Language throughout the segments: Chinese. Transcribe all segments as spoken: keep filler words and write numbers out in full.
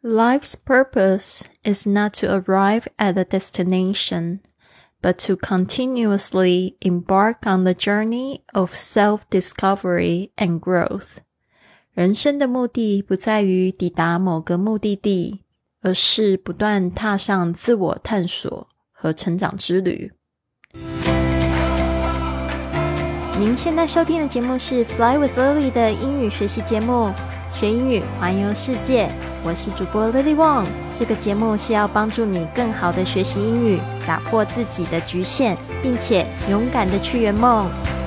Life's purpose is not to arrive at a destination, but to continuously embark on the journey of self-discovery and growth. 人生的目的不在于抵达某个目的地，而是不断踏上自我探索和成长之旅。您现在收听的节目是 Fly with Lily 的英语学习节目，学英语环游世界。我是主播 Lily Wong， 这个节目是要帮助你更好的学习英语，打破自己的局限，并且勇敢的去圆梦。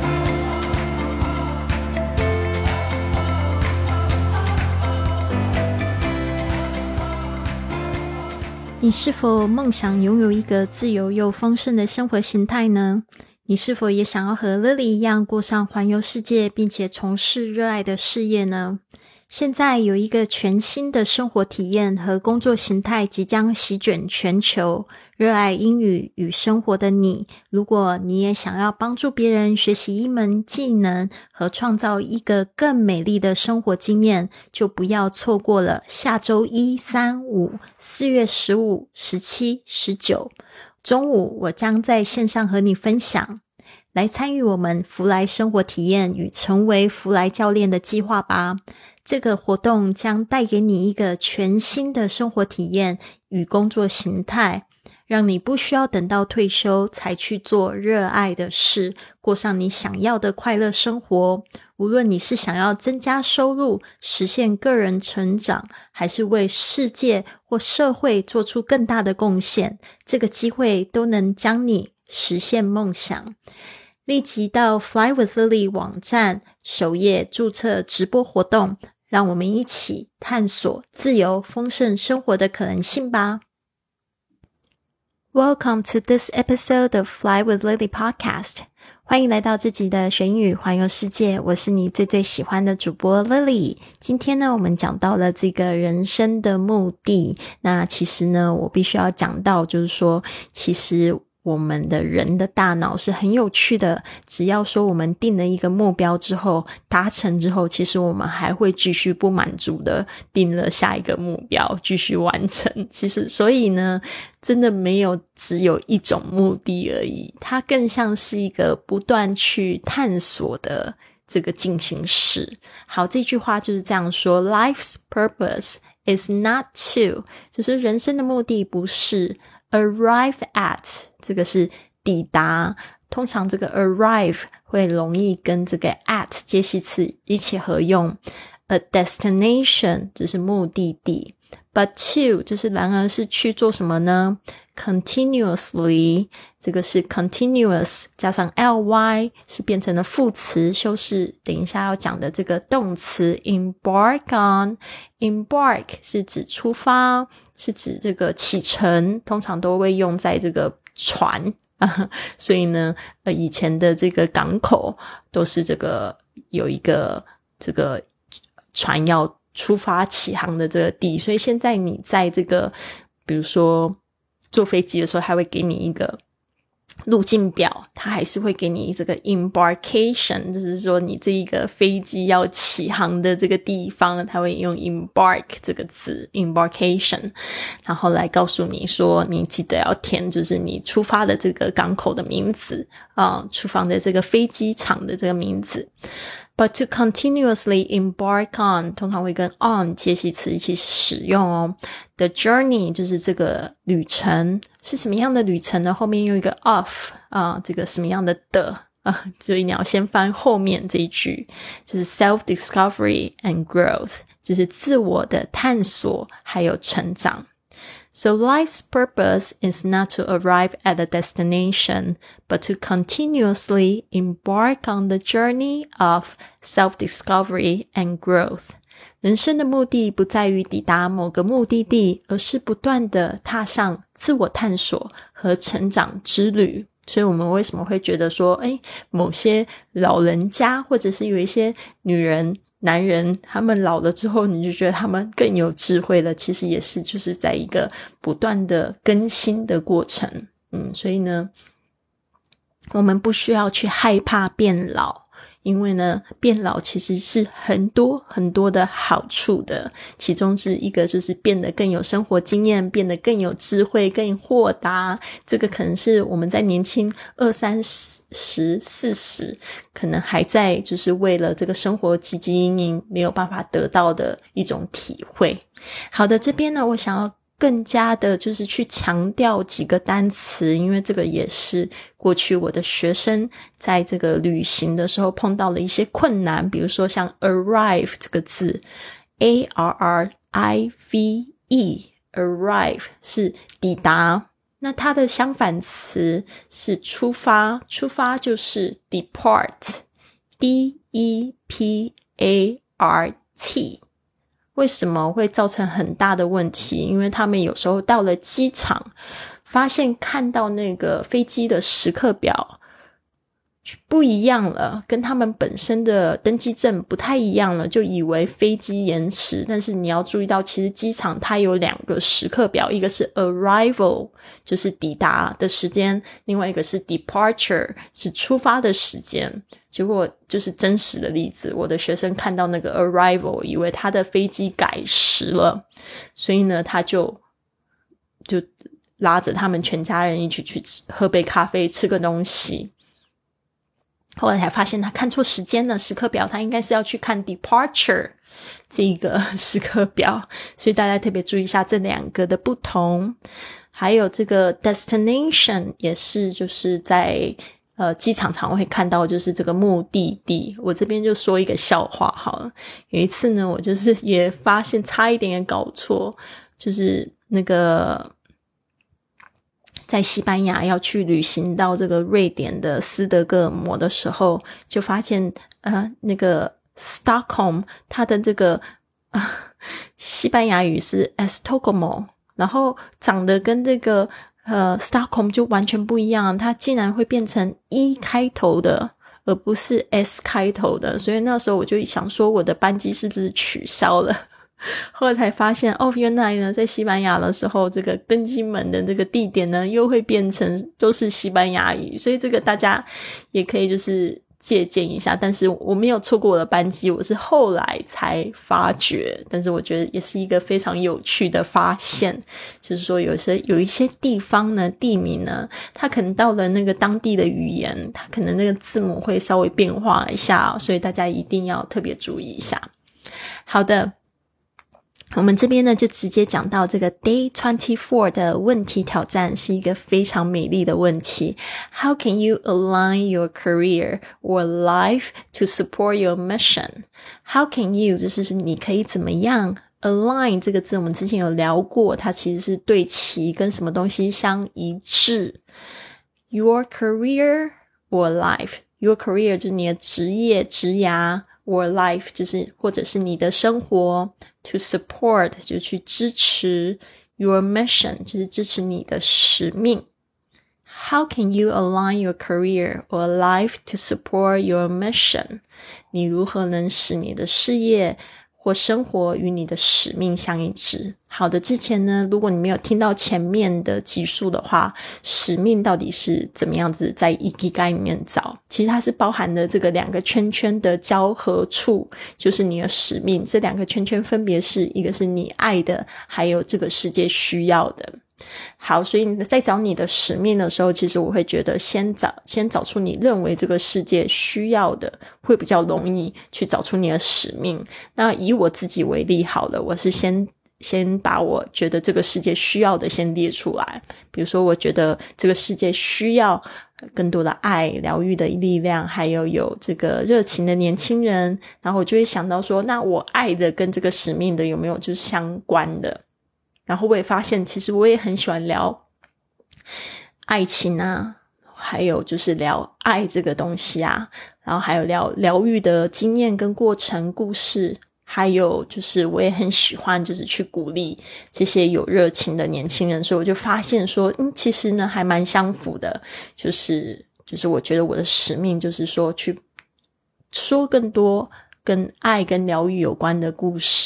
你是否梦想拥有一个自由又丰盛的生活形态呢？你是否也想要和 Lily 一样过上环游世界并且从事热爱的事业呢？现在有一个全新的生活体验和工作形态即将席卷全球，热爱英语与生活的你，如果你也想要帮助别人学习一门技能和创造一个更美丽的生活经验，就不要错过了下周一、三、五、四月十五、十七、十九中午，我将在线上和你分享。来参与我们福来生活体验与成为福来教练的计划吧。这个活动将带给你一个全新的生活体验与工作形态，让你不需要等到退休才去做热爱的事，过上你想要的快乐生活。无论你是想要增加收入，实现个人成长，还是为世界或社会做出更大的贡献，这个机会都能将你实现梦想。立即到 Fly with Lily 网站首页注册直播活动，让我们一起探索自由丰盛生活的可能性吧。Welcome to this episode of Fly with Lily podcast. 欢迎来到这集的学英语环游世界，我是你最最喜欢的主播 Lily。今天呢，我们讲到了这个人生的目的。那其实呢，我必须要讲到，就是说，其实我们的人的大脑是很有趣的，只要说我们定了一个目标之后，达成之后，其实我们还会继续不满足的定了下一个目标，继续完成。其实所以呢，真的没有只有一种目的而已，它更像是一个不断去探索的这个进行式。好，这句话就是这样说， Life's purpose is not to， 就是人生的目的不是arrive at， 这个是抵达，通常这个 arrive 会容易跟这个 at 介系词一起合用。 A destination 就是目的地， but to 就是然而是去做什么呢？ Continuously 这个是 continuous 加上 ly 是变成了副词修饰等一下要讲的这个动词 embark on。 embark 是指出发，是指这个启程，通常都会用在这个船所以呢呃，以前的这个港口都是这个有一个这个船要出发起航的这个地，所以现在你在这个比如说坐飞机的时候，他会给你一个路径表，他还是会给你这个 embarkation， 就是说你这一个飞机要起航的这个地方，他会用 embark 这个字 embarkation， 然后来告诉你说你记得要填就是你出发的这个港口的名字啊，出发的这个飞机场的这个名字。But to continuously embark on 通常会跟 on 介系词一起使用哦。The journey 就是这个旅程，是什么样的旅程呢？后面用一个 of 啊，这个什么样的的啊，所以你要先翻后面这一句，就是 self-discovery and growth， 就是自我的探索还有成长。So life's purpose is not to arrive at a destination, but to continuously embark on the journey of self-discovery and growth. 人生的目的不在于抵达某个目的地，而是不断地踏上自我探索和成长之旅。所以我们为什么会觉得说，诶，某些老人家或者是有一些女人男人他们老了之后你就觉得他们更有智慧了，其实也是就是在一个不断的更新的过程。嗯，所以呢我们不需要去害怕变老， 因为呢，变老其实是很多很多的好处的，其中之一个就是变得更有生活经验，变得更有智慧，更豁达。这个可能是我们在年轻二三十、四十，可能还在就是为了这个生活汲汲营营没有办法得到的一种体会。好的，这边呢，我想要更加的就是去强调几个单词，因为这个也是过去我的学生在这个旅行的时候碰到了一些困难，比如说像 arrive 这个字 A R R I V E arrive 是抵达，那它的相反词是出发，出发就是 depart D E P A R T。为什么会造成很大的问题？因为他们有时候到了机场，发现看到那个飞机的时刻表不一样了，跟他们本身的登机证不太一样了，就以为飞机延迟。但是你要注意到，其实机场它有两个时刻表，一个是 arrival 就是抵达的时间，另外一个是 departure 是出发的时间。结果就是真实的例子，我的学生看到那个 arrival 以为他的飞机改时了，所以呢他就就拉着他们全家人一起去吃喝杯咖啡，吃个东西。后来才发现他看错时间了，时刻表他应该是要去看 departure 这个时刻表，所以大家特别注意一下这两个的不同。还有这个 destination 也是就是在呃机场常会看到，就是这个目的地。我这边就说一个笑话好了，有一次呢我就是也发现差一点也搞错，就是那个在西班牙要去旅行到这个瑞典的斯德哥尔摩的时候，就发现呃那个 Stockholm 它的这个呃西班牙语是 Estocolmo， 然后长得跟这个呃 Stockholm 就完全不一样，它竟然会变成 E 开头的而不是 S 开头的，所以那时候我就想说我的班机是不是取消了。后来才发现哦，原来呢在西班牙的时候，这个登机门的这个地点呢又会变成都是西班牙语，所以这个大家也可以就是借鉴一下。但是我没有错过我的班机，我是后来才发觉，但是我觉得也是一个非常有趣的发现，就是说有些有一些地方呢地名呢，它可能到了那个当地的语言，它可能那个字母会稍微变化一下，所以大家一定要特别注意一下。好的，我们这边呢就直接讲到这个 Day twenty-four 的问题挑战，是一个非常美丽的问题。 How can you align your career or life to support your mission? How can you 就是你可以怎么样， align 这个字我们之前有聊过，它其实是对齐跟什么东西相一致。 Your career or life, your career 就是你的职业职涯， or life 就是或者是你的生活， to support 就去支持， your mission 就是支持你的使命。 How can you align your career or life to support your mission? 你如何能使你的事业或生活与你的使命相一致。好的，之前呢如果你没有听到前面的集数的话，使命到底是怎么样子在 Ikigai 里面找，其实它是包含了这个两个圈圈的交合处，就是你的使命。这两个圈圈分别是一个是你爱的，还有这个世界需要的。好，所以你在找你的使命的时候，其实我会觉得先找先找出你认为这个世界需要的，会比较容易去找出你的使命。那以我自己为例好了，我是先先把我觉得这个世界需要的先列出来。比如说我觉得这个世界需要更多的爱，疗愈的力量，还有有这个热情的年轻人，然后我就会想到说，那我爱的跟这个使命的有没有就是相关的。然后我也发现其实我也很喜欢聊爱情啊，还有就是聊爱这个东西啊，然后还有聊疗愈的经验跟过程故事，还有就是我也很喜欢就是去鼓励这些有热情的年轻人。所以我就发现说嗯，其实呢还蛮相符的，就是就是我觉得我的使命就是说去说更多跟爱跟疗愈有关的故事，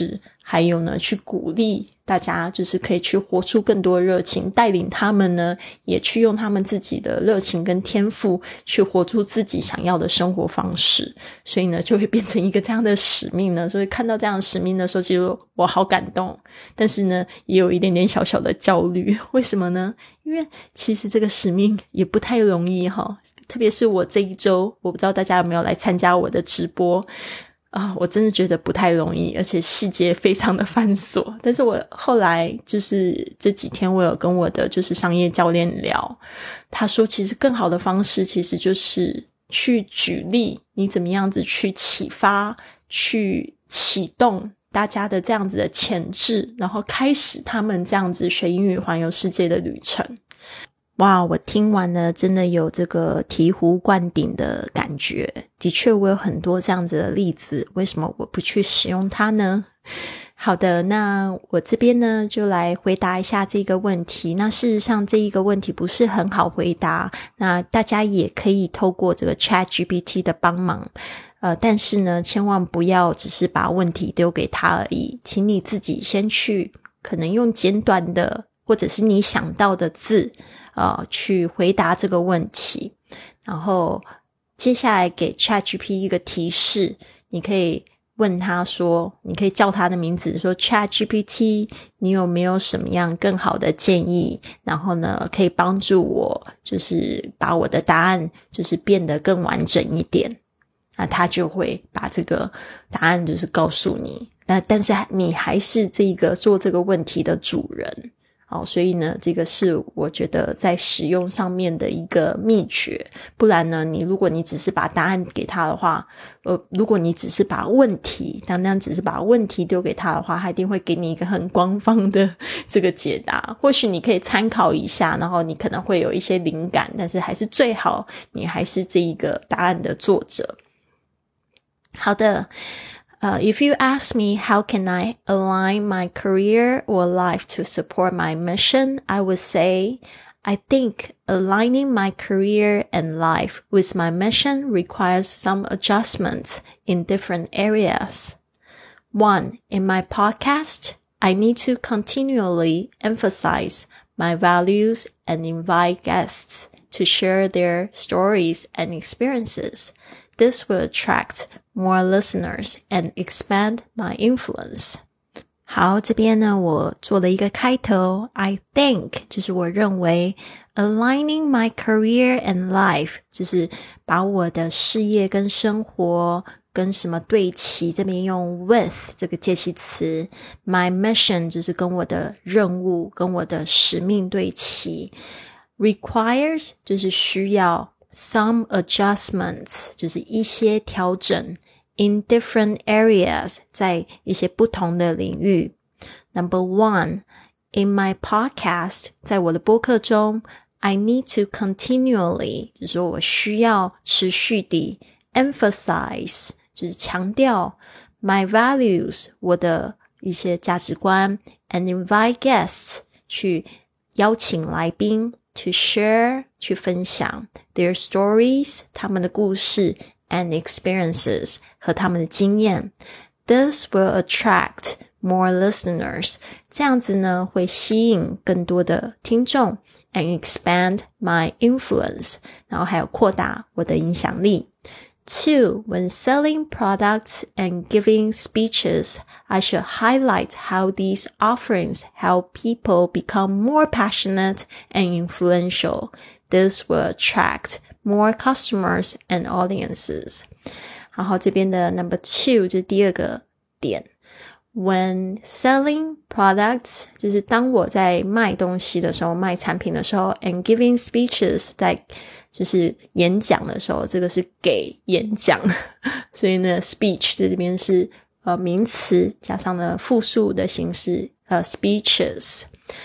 还有呢去鼓励大家，就是可以去活出更多的热情，带领他们呢也去用他们自己的热情跟天赋去活出自己想要的生活方式。所以呢就会变成一个这样的使命呢，所以看到这样的使命的时候，其实我好感动，但是呢也有一点点小小的焦虑。为什么呢？因为其实这个使命也不太容易齁，特别是我这一周，我不知道大家有没有来参加我的直播啊、呃，我真的觉得不太容易，而且细节非常的繁琐。但是我后来就是这几天我有跟我的就是商业教练聊，他说其实更好的方式其实就是去举例你怎么样子去启发，去启动大家的这样子的潜质，然后开始他们这样子学英语环游世界的旅程。哇，我听完了真的有这个醍醐灌顶的感觉。的确我有很多这样子的例子，为什么我不去使用它呢？好的，那我这边呢就来回答一下这个问题。那事实上这一个问题不是很好回答，那大家也可以透过这个 ChatGPT 的帮忙，呃，但是呢千万不要只是把问题丢给他而已，请你自己先去可能用简短的或者是你想到的字呃，去回答这个问题，然后接下来给 ChatGPT 一个提示，你可以问他说，你可以叫他的名字说 ChatGPT 你有没有什么样更好的建议，然后呢可以帮助我就是把我的答案就是变得更完整一点，那他就会把这个答案就是告诉你，那但是你还是这个做这个问题的主人。好，所以呢这个是我觉得在使用上面的一个秘诀，不然呢你如果你只是把答案给他的话，呃，如果你只是把问题单单只是把问题丢给他的话，他一定会给你一个很官方的这个解答。或许你可以参考一下，然后你可能会有一些灵感，但是还是最好你还是这一个答案的作者。好的Uh, if you ask me how can I align my career or life to support my mission, I would say, I think aligning my career and life with my mission requires some adjustments in different areas. One, in my podcast, I need to continually emphasize my values and invite guests to share their stories and experiences. This will attract more listeners and expand my influence. 好，这边呢我做了一个开头 I think 就是我认为 aligning my career and life 就是把我的事业跟生活跟什么对齐，这边用 with 这个介系词， my mission 就是跟我的任务跟我的使命对齐， requires 就是需要，some adjustments 就是一些调整 in different areas 在一些不同的领域。 Number one, in my podcast 在我的播客中 I need to continually 就是说我需要持续地 emphasize 就是强调 my values 我的一些价值观 and invite guests 去邀请来宾to share 去分享 their stories 他们的故事 and experiences 和他们的经验。 This will attract more listeners 这样子呢会吸引更多的听众 and expand my influence 然后还有扩大我的影响力。Two, when selling products and giving speeches, I should highlight how these offerings help people become more passionate and influential. This will attract more customers and audiences. 然后这边的 number two 就是第二个点。When selling products 就是当我在卖东西的时候，卖产品的时候 and giving speeches 在就是演讲的时候，这个是给演讲，所以呢 speech 在这边是呃名词加上了复数的形式呃 speeches。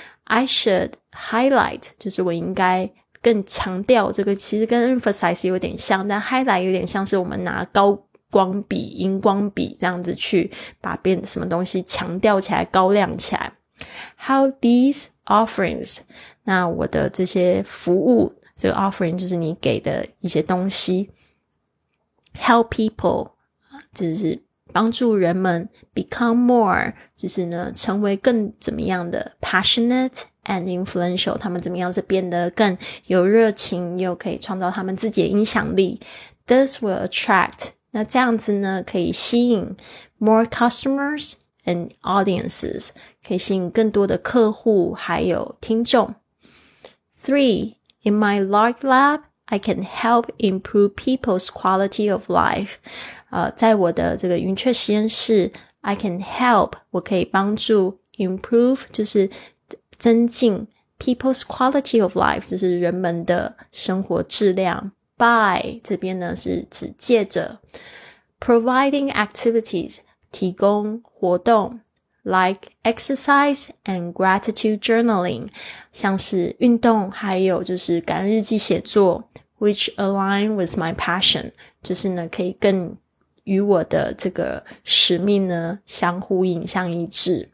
I should highlight 就是我应该更强调，这个其实跟 emphasize 有点像，但 highlight 有点像是我们拿高光笔荧光笔这样子去把变什么东西强调起来高亮起来。 How these offerings 那我的这些服务，这个 offering 就是你给的一些东西 help people 就是帮助人们 become more 就是呢成为更怎么样的 passionate and influential 他们怎么样是变得更有热情又可以创造他们自己的影响力。 This will attract 那这样子呢可以吸引 more customers and audiences 可以吸引更多的客户还有听众。 Three, in my Lark Lab I can help improve people's quality of life呃，在我的这个云雀实验室 I can help 我可以帮助 improve 就是增进 people's quality of life 就是人们的生活质量。 by 这边呢是指借着 providing activities 提供活动 like exercise and gratitude journaling 像是运动还有就是感恩日记写作 which align with my passion 就是呢可以更与我的这个使命呢相呼应相一致。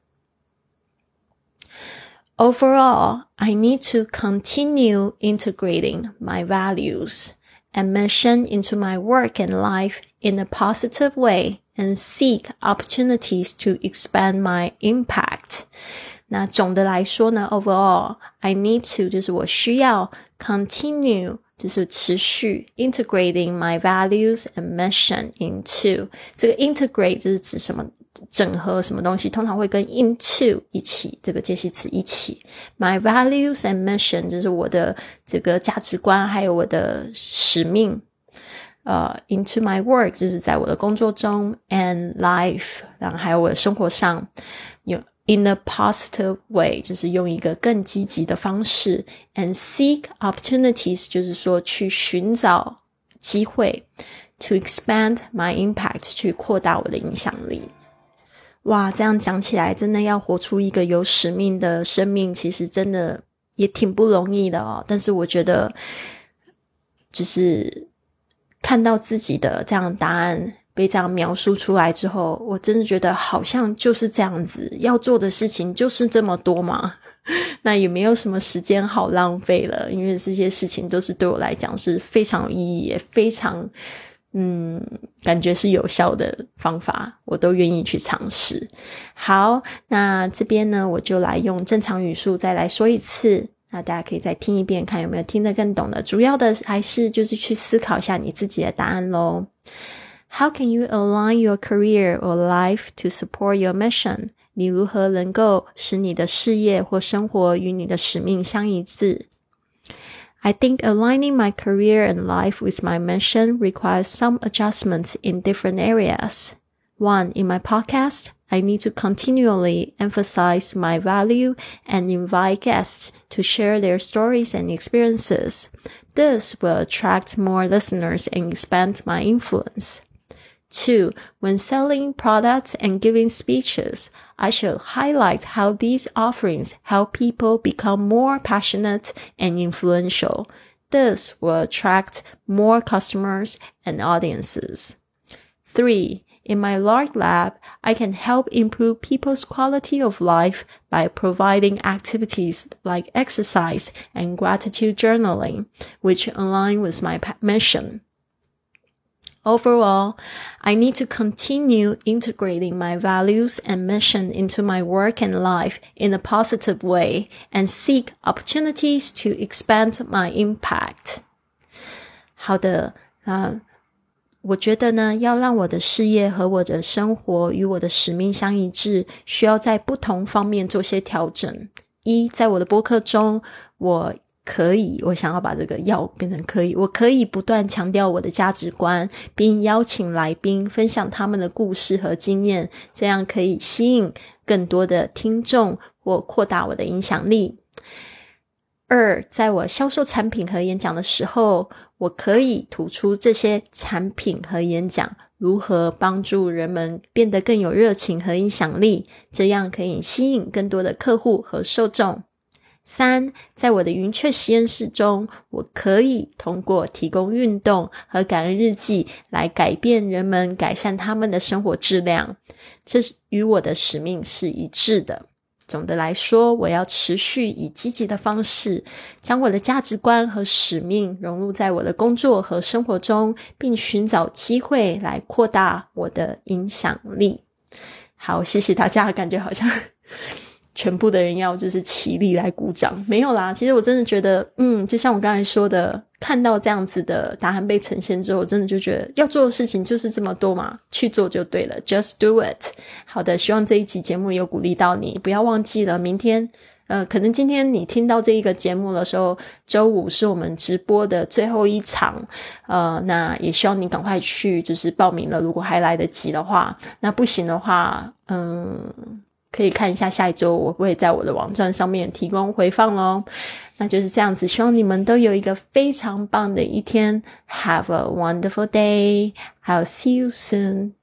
Overall, I need to continue integrating my values and mission into my work and life in a positive way and seek opportunities to expand my impact. 那总的来说呢 overall, I need to 就是我需要 continue就是持续 integrating my values and mission into 这个 integrate 就是指什么整合什么东西通常会跟 into 一起这个介系词一起 my values and mission 就是我的这个价值观还有我的使命呃、uh, into my work 就是在我的工作中 and life 然后还有我的生活上有in a positive way 就是用一个更积极的方式 and seek opportunities 就是说去寻找机会 to expand my impact 去扩大我的影响力。哇，这样讲起来真的要活出一个有使命的生命其实真的也挺不容易的哦。但是我觉得就是看到自己的这样的答案被这样描述出来之后，我真的觉得好像就是这样子，要做的事情就是这么多嘛，那也没有什么时间好浪费了，因为这些事情都是对我来讲是非常有意义也非常嗯，感觉是有效的方法，我都愿意去尝试。好，那这边呢我就来用正常语速再来说一次，那大家可以再听一遍看有没有听得更懂的，主要的还是就是去思考一下你自己的答案咯。How can you align your career or life to support your mission? 你如何能够使你的事业或生活与你的使命相一致？ I think aligning my career and life with my mission requires some adjustments in different areas. One, in my podcast, I need to continually emphasize my value and invite guests to share their stories and experiences. This will attract more listeners and expand my influence. Two, when selling products and giving speeches, I should highlight how these offerings help people become more passionate and influential. This will attract more customers and audiences. Three, in my Lark Lab, I can help improve people's quality of life by providing activities like exercise and gratitude journaling, which align with my mission.Overall, I need to continue integrating my values and mission into my work and life in a positive way and seek opportunities to expand my impact. 好的，啊，我觉得呢，要让我的事业和我的生活与我的使命相一致，需要在不同方面做些调整。一，在我的播客中，我可以，我想要把这个要变成可以，我可以不断强调我的价值观，并邀请来宾分享他们的故事和经验，这样可以吸引更多的听众或扩大我的影响力。二，在我销售产品和演讲的时候，我可以突出这些产品和演讲如何帮助人们变得更有热情和影响力，这样可以吸引更多的客户和受众。三，在我的云雀实验室中，我可以通过提供运动和感恩日记来改变人们，改善他们的生活质量，这与我的使命是一致的。 总的来说，我要持续以积极的方式，将我的价值观和使命融入在我的工作和生活中，并寻找机会来扩大我的影响力。好，谢谢大家，感觉好像全部的人要就是起立来鼓掌。没有啦，其实我真的觉得嗯，就像我刚才说的，看到这样子的答案被呈现之后，我真的就觉得要做的事情就是这么多嘛，去做就对了， just do it。 好的，希望这一期节目有鼓励到你，不要忘记了明天呃，可能今天你听到这一个节目的时候，周五是我们直播的最后一场，呃，那也希望你赶快去就是报名了，如果还来得及的话，那不行的话嗯可以看一下下一周我会在我的网站上面提供回放哦。那就是这样子，希望你们都有一个非常棒的一天。Have a wonderful day. I'll see you soon.